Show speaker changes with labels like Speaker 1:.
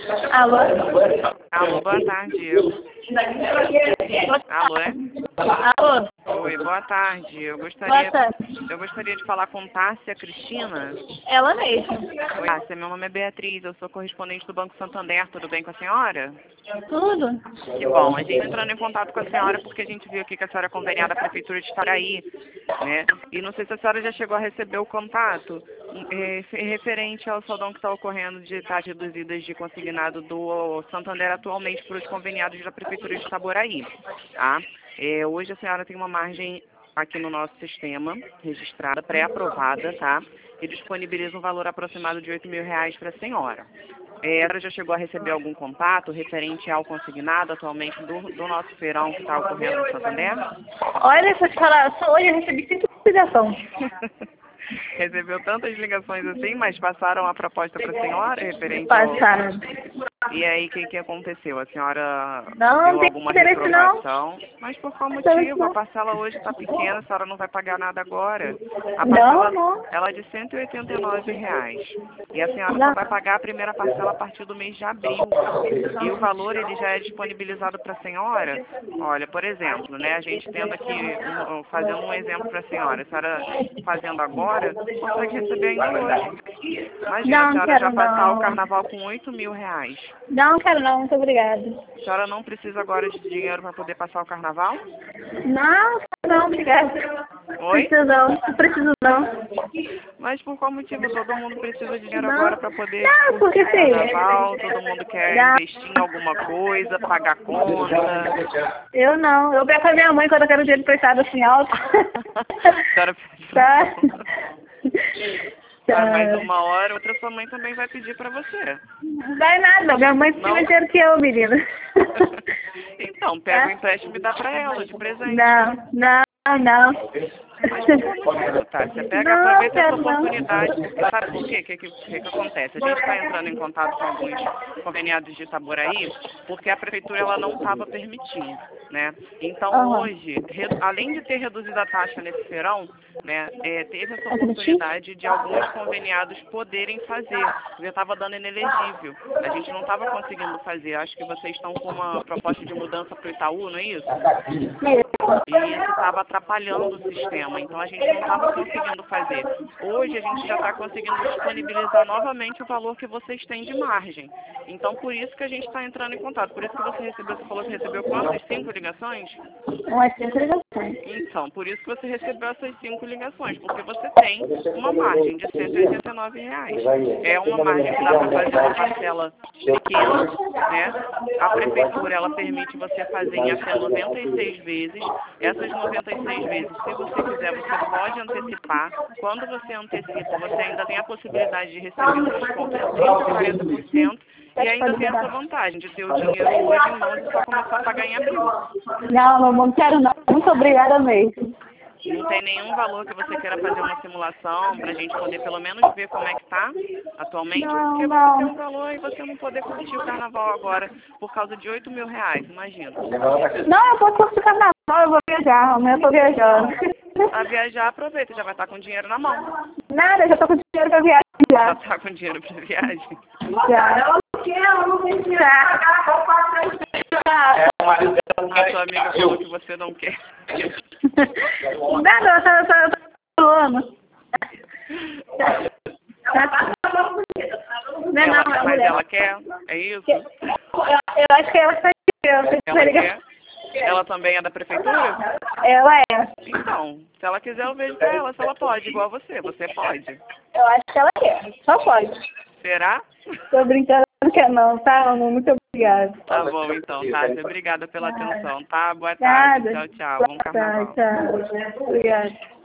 Speaker 1: Alô?
Speaker 2: Alô, boa tarde. Alô, é?
Speaker 1: Alô?
Speaker 2: Oi, boa tarde.
Speaker 1: Boa tarde.
Speaker 2: Eu gostaria de falar com Tássia Cristina.
Speaker 1: Ela mesma.
Speaker 2: Oi, Tássia, meu nome é Beatriz, eu sou correspondente do Banco Santander, tudo bem com a senhora?
Speaker 1: Tudo?
Speaker 2: Que bom, a gente entrando em contato com a senhora porque a gente viu aqui que a senhora é conveniada à Prefeitura de Itaboraí, né? E não sei se a senhora já chegou a receber o contato referente ao saldão que está ocorrendo de taxas reduzidas de consignado do Santander atualmente para os conveniados da Prefeitura de Itaboraí, tá? Hoje a senhora tem uma margem aqui no nosso sistema, registrada, pré-aprovada, tá? E disponibiliza um valor aproximado de R$8.000 para a senhora. A senhora já chegou a receber algum contato referente ao consignado atualmente do nosso feirão que está ocorrendo no Santander?
Speaker 1: Olha, deixa eu te falar, só hoje eu recebi 5 ligações.
Speaker 2: Recebeu tantas ligações assim, mas passaram a proposta para a senhora referente
Speaker 1: Passaram.
Speaker 2: E aí, o que aconteceu? A senhora
Speaker 1: Não,
Speaker 2: deu
Speaker 1: tem
Speaker 2: alguma
Speaker 1: interesse não.
Speaker 2: reprovação? Mas por qual
Speaker 1: Interesse
Speaker 2: motivo? A
Speaker 1: não.
Speaker 2: parcela hoje está pequena, a senhora não vai pagar nada agora. A parcela,
Speaker 1: Não.
Speaker 2: ela é de R$189. E a senhora
Speaker 1: Não.
Speaker 2: só vai pagar a primeira parcela a partir do mês de abril. E o valor, ele já é disponibilizado para a senhora. Olha, por exemplo, né, a gente tendo aqui, fazendo um exemplo para a senhora fazendo agora, consegue receber ainda hoje. Imagina, a
Speaker 1: Não
Speaker 2: senhora já
Speaker 1: quero
Speaker 2: passar o
Speaker 1: não.
Speaker 2: carnaval com R$8.000.
Speaker 1: Não quero não, muito obrigada.
Speaker 2: A senhora não precisa agora de dinheiro para poder passar o carnaval?
Speaker 1: Não, obrigada.
Speaker 2: Oi?
Speaker 1: Não preciso não.
Speaker 2: Mas por qual motivo todo mundo precisa de dinheiro
Speaker 1: Não.
Speaker 2: agora para poder
Speaker 1: Não, porque
Speaker 2: curtir o
Speaker 1: sim.
Speaker 2: carnaval? Todo mundo quer
Speaker 1: Não.
Speaker 2: investir em alguma coisa, pagar conta.
Speaker 1: Eu não. Eu peço a minha mãe quando eu quero dinheiro emprestado assim alto.
Speaker 2: A senhora pede
Speaker 1: Tá.
Speaker 2: para mais uma hora, outra sua mãe também vai pedir para você.
Speaker 1: Não vai nada, minha mãe tem mais dinheiro que eu, menina.
Speaker 2: Então, pega o empréstimo e dá para ela, de presente.
Speaker 1: Não.
Speaker 2: Mas por qual motivo, tá? Você pega, aproveita essa oportunidade. Sabe por quê? O que acontece? A gente está entrando em contato com alguns conveniados de Itaboraí porque a prefeitura ela não estava permitindo, né? Então hoje, além de ter reduzido a taxa nesse feirão, né, teve essa oportunidade de alguns conveniados poderem fazer, porque estava dando inelegível. A gente não estava conseguindo fazer. Acho que vocês estão com uma proposta de mudança para o Itaú, não é isso? E isso estava atrapalhando o sistema, então a gente não estava conseguindo fazer. Hoje a gente já está conseguindo disponibilizar novamente o valor que vocês têm de margem. Então por isso que a gente está entrando em contato. Por isso que você falou que recebeu quantas? 5 ligações?
Speaker 1: Umas 5 ligações.
Speaker 2: Então, por isso que você recebeu essas 5 ligações, porque você tem uma margem de R$189. É uma margem que dá para fazer uma parcela pequena, né? A prefeitura, ela permite você fazer em até 96 vezes. Essas 96 vezes, se você quiser, você pode antecipar. Quando você antecipa, você ainda tem a possibilidade de receber um desconto de 30% a 40% e ainda tem essa vantagem de ter o dinheiro hoje em mãos e só começar a pagar em abril.
Speaker 1: Não quero não. Muito obrigada mesmo.
Speaker 2: Não tem nenhum valor que você queira fazer uma simulação para a gente poder pelo menos ver como é que está atualmente? Porque você tem um valor e você não poder curtir o carnaval agora por causa de R$8.000, imagina.
Speaker 1: Não, eu posso curtir o carnaval, eu vou viajar, amanhã eu tô viajando.
Speaker 2: A viajar, aproveita, já vai estar com dinheiro na mão.
Speaker 1: Nada, já tô com dinheiro pra viagem já.
Speaker 2: Já está com dinheiro para viagem?
Speaker 1: Já. Eu não vou tirar.
Speaker 2: A sua amiga falou que você não quer.
Speaker 1: Nada, eu tô falando.
Speaker 2: Mas ela quer? É isso?
Speaker 1: Eu acho que ela está
Speaker 2: Ela quer? Ela também é da prefeitura?
Speaker 1: Ela é.
Speaker 2: Então, se ela quiser, eu vejo pra ela se ela pode, igual você. Você pode.
Speaker 1: Eu acho que ela quer. Só pode.
Speaker 2: Será?
Speaker 1: Tô brincando que não, tá, amor? Muito obrigada.
Speaker 2: Tá bom, então, Tássia. Obrigada pela atenção, tá? Boa tarde. Tchau, tchau. Bom carnaval.
Speaker 1: Tchau. Obrigada.